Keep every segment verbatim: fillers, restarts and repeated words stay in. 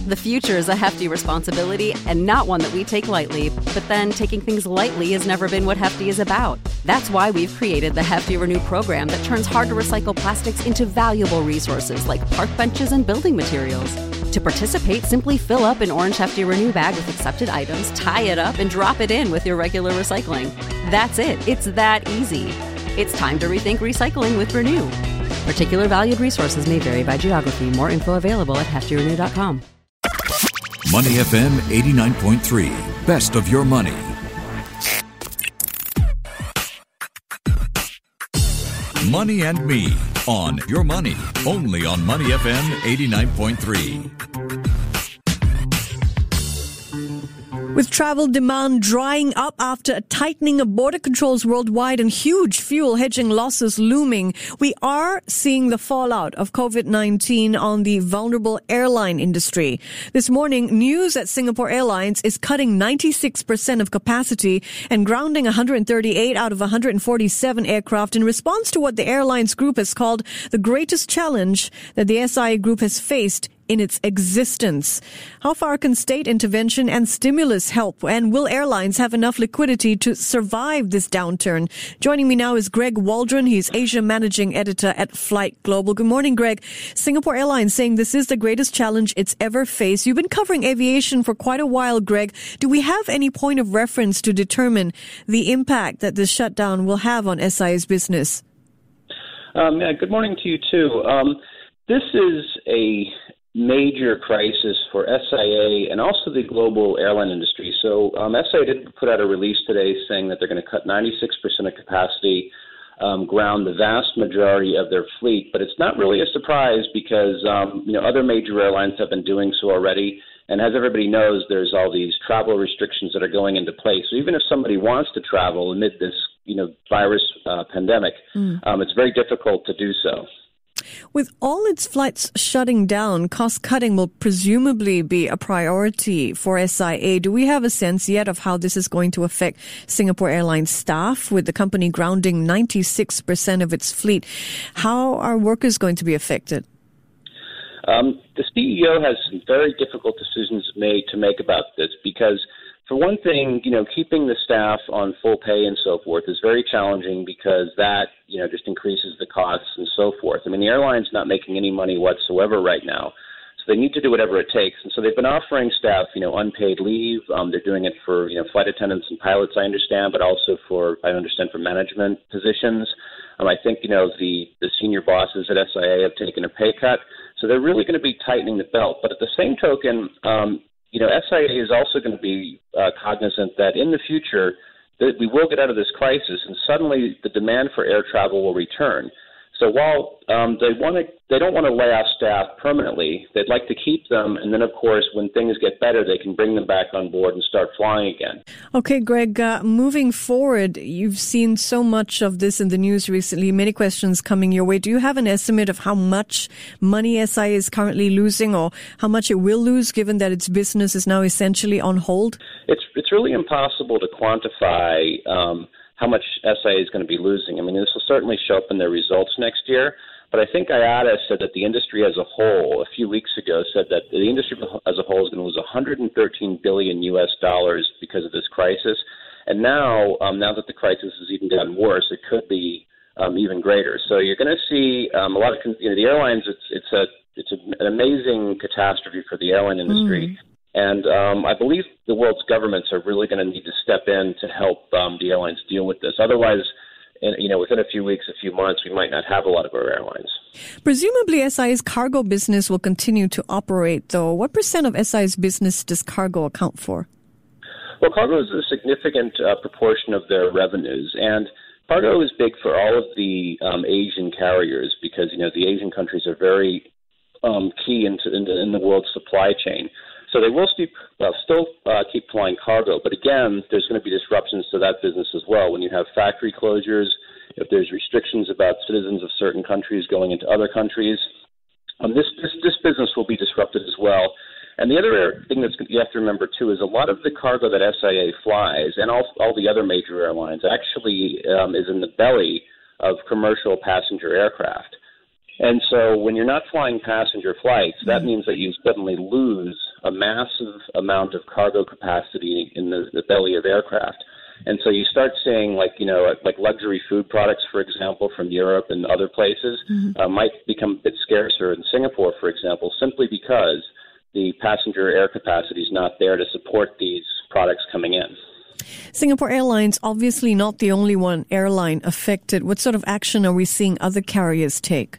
The future is a hefty responsibility and not one that we take lightly. But then taking things lightly has never been what Hefty is about. That's why we've created the Hefty Renew program that turns hard-to-recycle plastics into valuable resources like park benches and building materials. To participate, simply fill up an orange Hefty Renew bag with accepted items, tie it up, and drop it in with your regular recycling. That's it. It's that easy. It's time to rethink recycling with Renew. Particular valued resources may vary by geography. More info available at hefty renew dot com. Money F M eighty-nine point three. Best of your money. Money and Me on Your Money. Only on Money F M eighty-nine point three. With travel demand drying up after a tightening of border controls worldwide and huge fuel hedging losses looming, we are seeing the fallout of covid nineteen on the vulnerable airline industry. This morning, news that Singapore Airlines is cutting ninety-six percent of capacity and grounding one hundred thirty-eight out of one hundred forty-seven aircraft in response to what the airlines group has called the greatest challenge that the S I A group has faced in its existence. How far can state intervention and stimulus help? And will airlines have enough liquidity to survive this downturn? Joining me now is Greg Waldron. He's Asia Managing Editor at Flight Global. Good morning, Greg. Singapore Airlines saying this is the greatest challenge it's ever faced. You've been covering aviation for quite a while, Greg. Do we have any point of reference to determine the impact that this shutdown will have on S I A's business? Um, yeah, good morning to you, too. Um, this is a major crisis for S I A and also the global airline industry. So um, S I A did put out a release today saying that they're going to cut ninety-six percent of capacity, um, ground the vast majority of their fleet. But it's not really a surprise because um, you know other major airlines have been doing so already. And as everybody knows, there's all these travel restrictions that are going into place. So even if somebody wants to travel amid this you know virus uh, pandemic, mm. um, it's very difficult to do so. With all its flights shutting down, cost-cutting will presumably be a priority for S I A. Do we have a sense yet of how this is going to affect Singapore Airlines staff, with the company grounding ninety-six percent of its fleet? How are workers going to be affected? Um, the C E O has some very difficult decisions made to make about this because, for one thing, you know, keeping the staff on full pay and so forth is very challenging because that, you know, just increases the costs and so forth. I mean, the airline's not making any money whatsoever right now, so they need to do whatever it takes. And so they've been offering staff, you know, unpaid leave. Um, they're doing it for, you know, flight attendants and pilots, I understand, but also for, I understand, for management positions. Um, I think, you know, the, the senior bosses at S I A have taken a pay cut. So they're really going to be tightening the belt. But at the same token, um, you know, S I A is also going to be uh, cognizant that in the future that we will get out of this crisis, and suddenly the demand for air travel will return. So while um, they want to, they don't want to lay off staff permanently. They'd like to keep them, and then of course, when things get better, they can bring them back on board and start flying again. Okay, Greg. Uh, moving forward, you've seen so much of this in the news recently. Many questions coming your way. Do you have an estimate of how much money S I A is currently losing, or how much it will lose, given that its business is now essentially on hold? It's it's really impossible to quantify Um, how much S I A is going to be losing. I mean, this will certainly show up in their results next year, but I think I A T A said that the industry as a whole, a few weeks ago, said that the industry as a whole is going to lose one hundred thirteen billion U S dollars because of this crisis. And now, um, now that the crisis has even gotten worse, it could be um, even greater. So you're going to see um, a lot of, you know, the airlines, it's, it's, a, it's an amazing catastrophe for the airline industry. Mm. And um, I believe the world's governments are really going to need to step in to help um, the airlines deal with this. Otherwise, in, you know, within a few weeks, a few months, we might not have a lot of our airlines. Presumably, S I A's cargo business will continue to operate, though. What percent of S I A's business does cargo account for? Well, cargo is a significant uh, proportion of their revenues, and cargo is big for all of the um, Asian carriers because, you know, the Asian countries are very um, key into, in, the, in the world's supply chain. So they will keep, uh, still uh, keep flying cargo, but again, there's going to be disruptions to that business as well. When you have factory closures, if there's restrictions about citizens of certain countries going into other countries, um, this, this this business will be disrupted as well. And the other thing that you have to remember, too, is a lot of the cargo that S I A flies, and all, all the other major airlines, actually um, is in the belly of commercial passenger aircraft. And so when you're not flying passenger flights, that means that you suddenly lose a massive amount of cargo capacity in the, the belly of aircraft. And so you start seeing, like, you know, like luxury food products, for example, from Europe and other places, mm-hmm. uh, might become a bit scarcer in Singapore, for example, simply because the passenger air capacity is not there to support these products coming in. Singapore Airlines, obviously not the only one airline affected. What sort of action are we seeing other carriers take?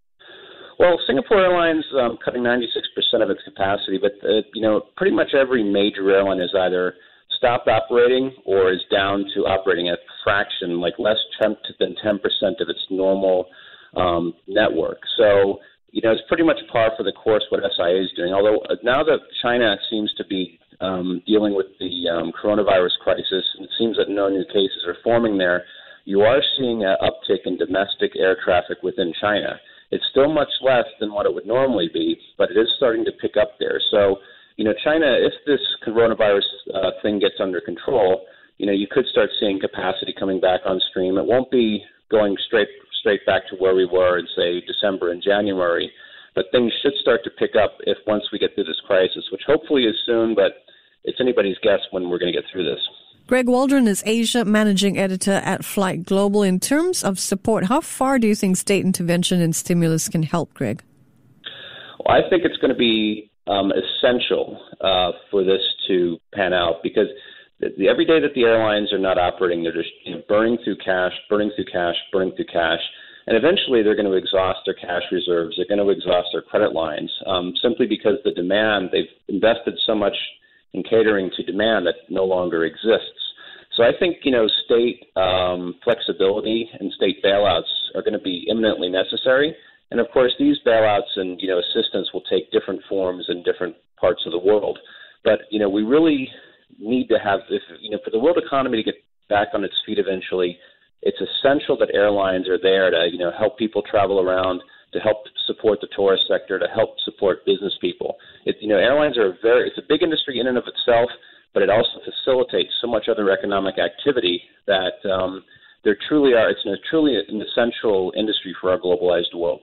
Well, Singapore Airlines um, cutting ninety-six percent of its capacity, but, uh, you know, pretty much every major airline is either stopped operating or is down to operating at a fraction, like less than ten percent of its normal um, network. So, you know, it's pretty much par for the course what S I A is doing. Although now that China seems to be um, dealing with the um, coronavirus crisis, and it seems that no new cases are forming there, you are seeing an uptick in domestic air traffic within China. It's still much less than what it would normally be, but it is starting to pick up there. So, you know, China, if this coronavirus uh, thing gets under control, you know, you could start seeing capacity coming back on stream. It won't be going straight straight back to where we were in, say, December and January, but things should start to pick up if once we get through this crisis, which hopefully is soon, but it's anybody's guess when we're going to get through this. Greg Waldron is Asia Managing Editor at Flight Global. In terms of support, how far do you think state intervention and stimulus can help, Greg? Well, I think it's going to be Um, essential uh, for this to pan out, because the, the, every day that the airlines are not operating, they're just you know, burning through cash, burning through cash, burning through cash, and eventually they're going to exhaust their cash reserves. They're going to exhaust their credit lines um, simply because the demand, they've invested so much in catering to demand that no longer exists. So I think, you know, state um, flexibility and state bailouts are going to be imminently necessary. And, of course, these bailouts and, you know, assistance will take different forms in different parts of the world. But, you know, we really need to have this, you know, for the world economy to get back on its feet eventually, it's essential that airlines are there to, you know, help people travel around, to help support the tourist sector, to help support business people. It, you know, airlines are a very, it's a big industry in and of itself, but it also facilitates so much other economic activity that um, there truly are, it's a, truly an essential industry for our globalized world.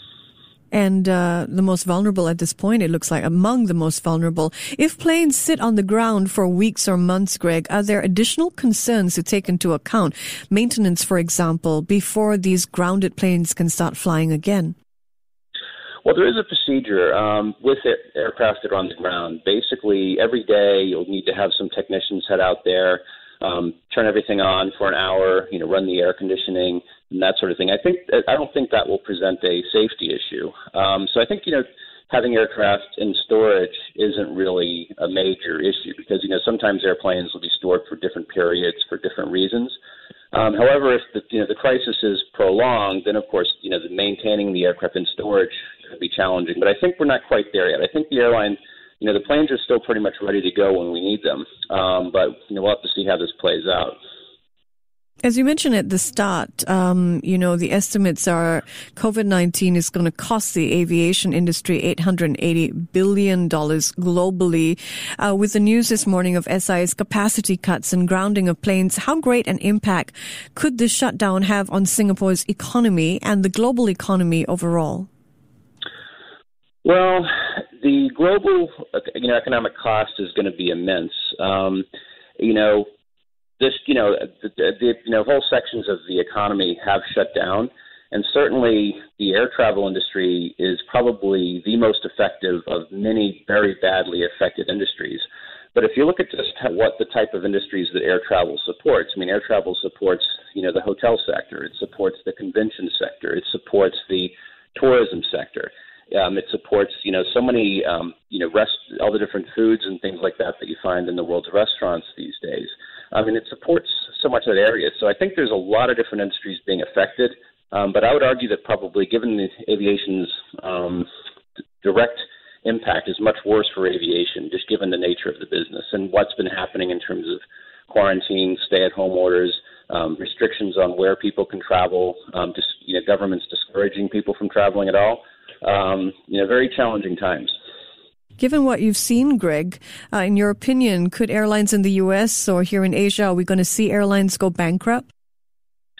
And uh, the most vulnerable at this point, it looks like, among the most vulnerable. If planes sit on the ground for weeks or months, Greg, are there additional concerns to take into account? Maintenance, for example, before these grounded planes can start flying again? Well, there is a procedure um, with air- aircraft that are on the ground. Basically, every day you'll need to have some technicians head out there, um, turn everything on for an hour, you know, run the air conditioning, and that sort of thing. I think I don't think that will present a safety issue. Um, so I think, you know, having aircraft in storage isn't really a major issue because, you know, sometimes airplanes will be stored for different periods for different reasons. Um, however, if the, you know, the crisis is prolonged, then, of course, you know, the maintaining the aircraft in storage could be challenging. But I think we're not quite there yet. I think the airline, you know, the planes are still pretty much ready to go when we need them. Um, but, you know, we'll have to see how this plays out. As you mentioned at the start, um, you know, the estimates are COVID nineteen is going to cost the aviation industry eight hundred eighty billion dollars globally. Uh, with the news this morning of S I A's capacity cuts and grounding of planes, how great an impact could this shutdown have on Singapore's economy and the global economy overall? Well, the global, you know, economic cost is going to be immense. Um, you know, This, you know, the, the you know whole sections of the economy have shut down, and certainly the air travel industry is probably the most effective of many very badly affected industries. But if you look at just what the type of industries that air travel supports, I mean, air travel supports, you know, the hotel sector, it supports the convention sector, it supports the tourism sector. Um, it supports, you know, so many, um, you know, rest, all the different foods and things like that that you find in the world's restaurants these days. I mean, it supports so much of that area. So I think there's a lot of different industries being affected. Um, but I would argue that probably, given the aviation's um, direct impact, is much worse for aviation, just given the nature of the business and what's been happening in terms of quarantine, stay-at-home orders, um, restrictions on where people can travel, um, just, you know, governments discouraging people from traveling at all. Um, you know, very challenging times. Given what you've seen, Greg, uh, in your opinion, could airlines in the U S or here in Asia, are we going to see airlines go bankrupt?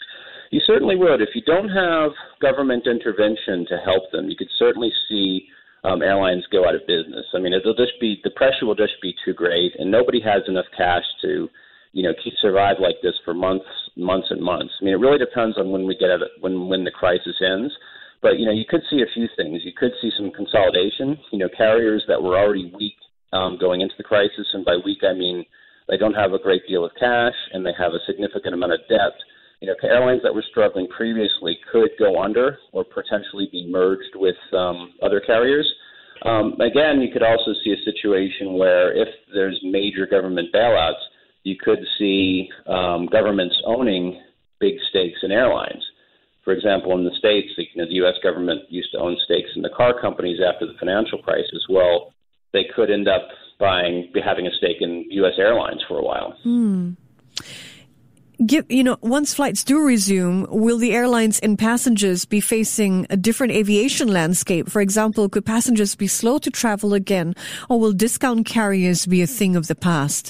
You certainly would. If you don't have government intervention to help them, you could certainly see um, airlines go out of business. I mean, it'll just be the pressure will just be too great, and nobody has enough cash to, you know, keep survive like this for months, months and months. I mean, it really depends on when we get at it, when when the crisis ends. But you know, you could see a few things. You could see some consolidation. You know, carriers that were already weak um, going into the crisis, and by weak I mean they don't have a great deal of cash and they have a significant amount of debt. You know, airlines that were struggling previously could go under or potentially be merged with um, other carriers. Um, again, you could also see a situation where if there's major government bailouts, you could see um, governments owning big stakes in airlines. For example, in the States, you know, the U S government used to own stakes in the car companies after the financial crisis. Well, they could end up buying, having a stake in U S airlines for a while. Hmm. Give, you know, once flights do resume, will the airlines and passengers be facing a different aviation landscape? For example, could passengers be slow to travel again, or will discount carriers be a thing of the past?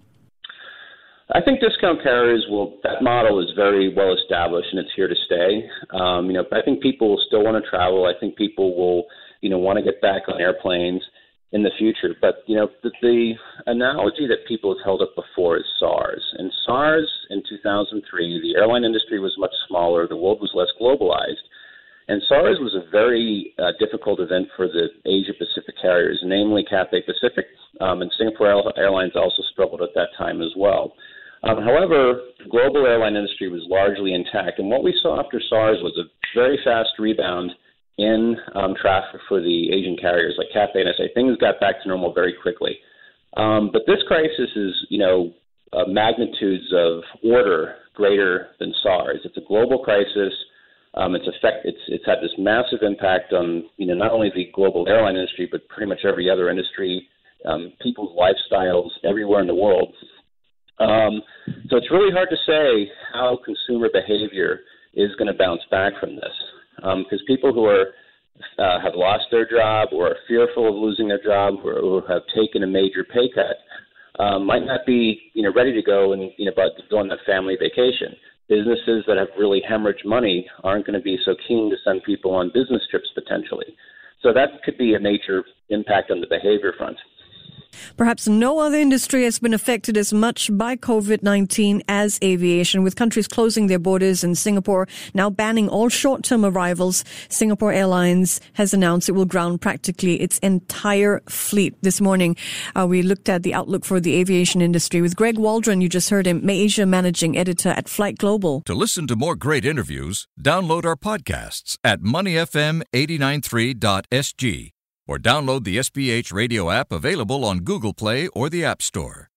I think discount carriers will, that model is very well established and it's here to stay. Um, you know, I think people will still want to travel. I think people will, you know, want to get back on airplanes in the future. But, you know, the, the analogy that people have held up before is SARS. And SARS in two thousand three, the airline industry was much smaller. The world was less globalized. And SARS was a very uh, difficult event for the Asia-Pacific carriers, namely Cathay Pacific. Um, and Singapore Airlines also struggled at that time as well. Um, however, the global airline industry was largely intact. And what we saw after SARS was a very fast rebound in um, traffic for the Asian carriers like Cathay and S A. Things got back to normal very quickly. Um, but this crisis is, you know, uh, magnitudes of order greater than SARS. It's a global crisis. Um, it's affect. It's it's had this massive impact on, you know, not only the global airline industry, but pretty much every other industry, um, people's lifestyles everywhere in the world. Um, so it's really hard to say how consumer behavior is going to bounce back from this. Because um, people who are uh, have lost their job or are fearful of losing their job or, or have taken a major pay cut um, might not be, you know, ready to go and, you know, but go on that family vacation. Businesses that have really hemorrhaged money aren't going to be so keen to send people on business trips potentially. So that could be a major impact on the behavior front. Perhaps no other industry has been affected as much by COVID nineteen as aviation, with countries closing their borders and Singapore now banning all short-term arrivals. Singapore Airlines has announced it will ground practically its entire fleet. This morning, uh, we looked at the outlook for the aviation industry with Greg Waldron. You just heard him, Asia Managing Editor at Flight Global. To listen to more great interviews, download our podcasts at money f m eight nine three dot s g. or download the S B H radio app available on Google Play or the App Store.